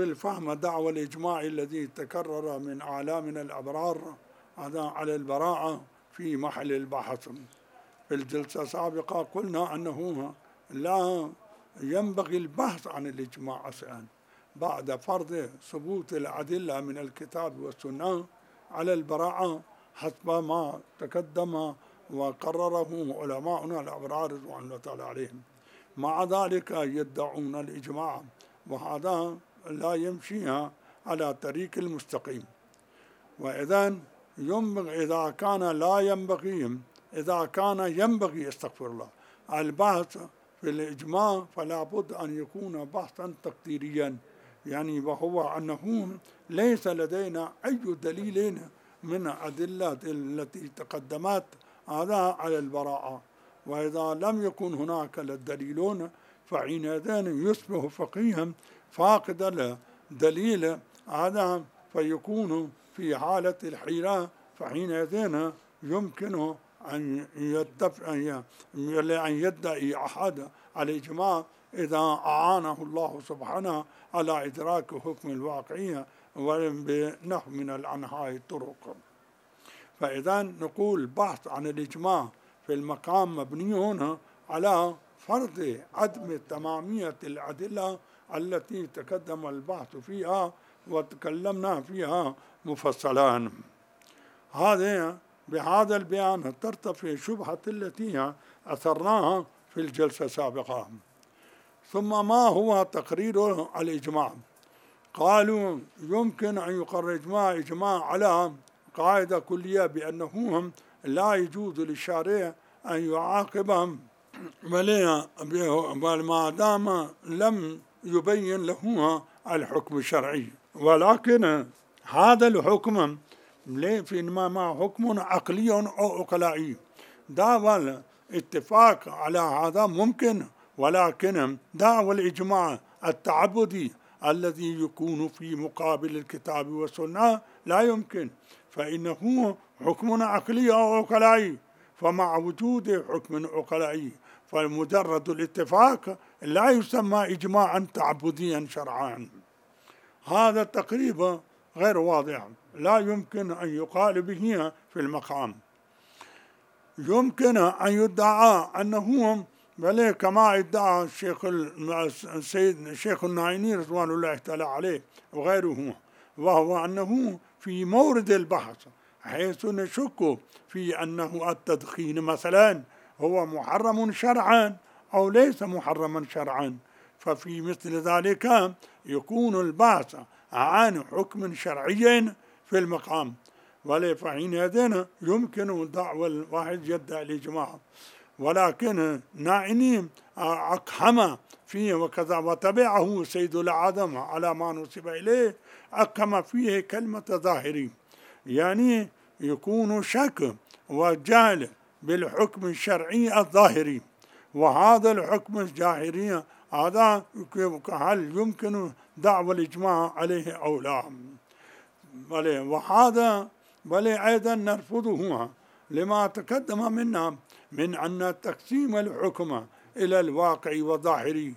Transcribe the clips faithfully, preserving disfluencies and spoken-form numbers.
بالفهم دعوى الإجماع الذي تكرر من أعلامنا الأبرار هذا على البراءة في محل البحث. في الجلسة السابقة قلنا أنه لا ينبغي البحث عن الإجماع أصلا بعد فرض ثبوت الأدلة من الكتاب والسنة على البراءة حسب ما تقدم وقرره علماؤنا الأبرار رضوان الله تعالى عليهم. مع ذلك يدعون الإجماع، وهذا لا يمشي على طريق المستقيم. وإذا ينبغي إذا كان لا ينبغي إذا كان ينبغي استغفر الله البحث في الإجماع فلا بد أن يكون بحثا تقديريا، يعني وهو أنه ليس لدينا أي دليل من الأدلة التي تقدمت هذا على البراءة. وإذا لم يكن هناك دليلون فحينئذ يصبح فقيها فاقد الدليل هذا، فيكون في حالة الحيرة، فحينئذ يمكن أن أن يدعي أحد الإجماع إذا أعانه الله سبحانه على إدراك حكم الواقعية بنحو من الأنحاء الطرق. فإذا نقول بحث عن الإجماع في المقام مبني هنا على فرض عدم تمامية الأدلة التي تقدم البحث فيها وتكلمنا فيها مفصلا. هذا بهذا البيان ترتفع الشبهة التي أثرناها في الجلسة السابقة. ثم ما هو تقرير الإجماع؟ قالوا يمكن أن يقرر إجماع إجماع على قاعدة كلية بأنه لا يجوز للشارع أن يعاقبهم بل ما دام لم يبين له الحكم الشرعي. ولكن هذا الحكم فيما ما حكم عقلي أو عقلائي، دعوى الاتفاق على هذا ممكن، ولكن دعوى الإجماع التعبدي الذي يكون في مقابل الكتاب والسنة لا يمكن، فإنه حكم عقلي أو عقلائي. فمع وجود حكم عقلائي فمجرد الاتفاق لا يسمى إجماعا تعبديا شرعا. هذا التقريب غير واضح، لا يمكن أن يقال به في المقام. يمكن أن يدعى أنه بل كما ادعى الشيخ السيد الشيخ النعيمي رضوان الله تعالى عليه وغيره، وهو أنه في مورد البحث حيث نشك في أنه التدخين مثلا هو محرم شرعا أو ليس محرما شرعا، ففي مثل ذلك يكون البحث عن حكم شرعي في المقام، فحينئذ يمكن دعوى الواحد يدعي الإجماع. ولكن ناعني أقحم فيه وكذا وتبعه سيد العدم على ما نسب إليه، أقحم فيه كلمة ظاهري، يعني يكون شك وجهل بالحكم الشرعي الظاهري. وهذا الحكم الظاهري هذا هل يمكن دعوى الإجماع عليه أو لا؟ وهذا بل أيضا نرفضه لما تقدم منا من أن تقسيم الحكم إلى الواقع والظاهري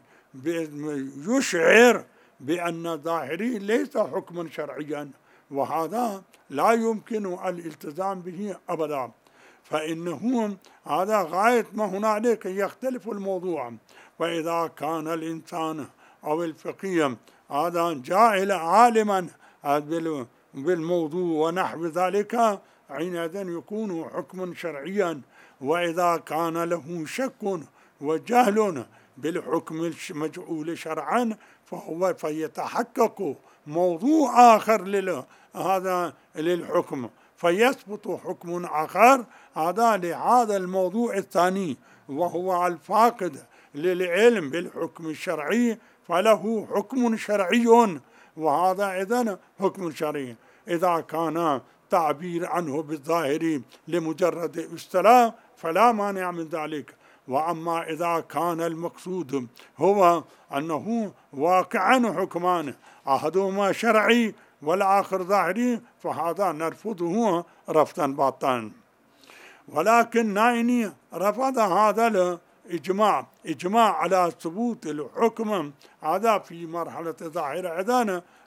يشعر بأن الظاهري ليس حكما شرعيا، وهذا لا يمكن الالتزام به أبدا، فإنه هذا غاية ما هنالك يختلف الموضوع. وإذا كان الإنسان أو الفقيه هذا جاهل عالما بالموضوع ونحو ذلك حينئذ يكون حكما شرعيا. وإذا كان له شك وجهل بالحكم المجعول شرعا فهو فيتحقق موضوع آخر هذا للحكم، فيثبت حكم آخر هذا لهذا الموضوع الثاني، وهو الفاقد للعلم بالحكم الشرعي فله حكم شرعي، وهذا إذن حكم شرعي. إذا كان تعبير عنه بالظاهر لمجرد استلاء فلا مانع من ذلك. وأما إذا كان المقصود هو أنه واقعا حكمان أحدهما شرعي والآخر ظاهري فهذا نرفضه رفضا باطا. ولكن نايني رفض هذا الإجماع إجماع على ثبوت الحكم هذا في مرحلة ظاهرة إذن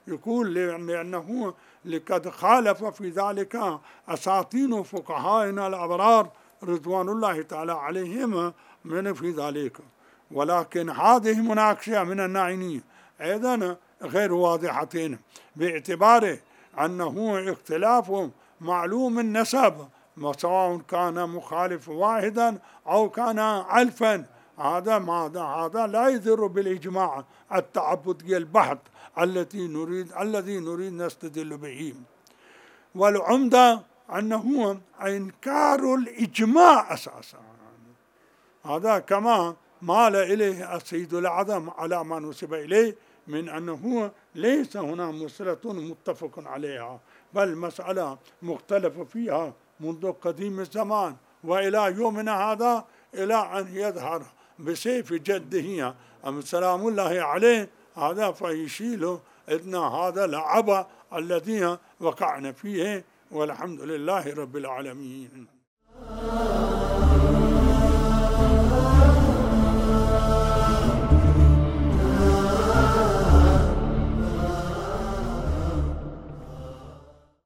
يقول لأنه لقد خالف في ذلك أساطين فقهائنا الأبرار رضوان الله تعالى عليهم من في ذلك. ولكن هذه مناقشة من الناعينية أيضا غير واضحتين، باعتبار أنه اختلاف معلوم النسب، سواء كان مخالف واحدا أو كان ألفا، هذا ماذا هذا لا يضر بالإجماع التعبدي البحث التي نريد الذي نريد نستدل به. والعمدة أنه إنكار الإجماع أساسا، هذا كما مال إليه السيد الأعظم على ما نسب إليه من أنه ليس هنا مسألة متفق عليها، بل مسألة مختلف فيها منذ قديم الزمان وإلى يومنا هذا، إلى أن يظهر بسيف جده سلام الله عليه هذا فيشيل إذن هذا العبء الذي وقعنا فيه، والحمد لله رب العالمين.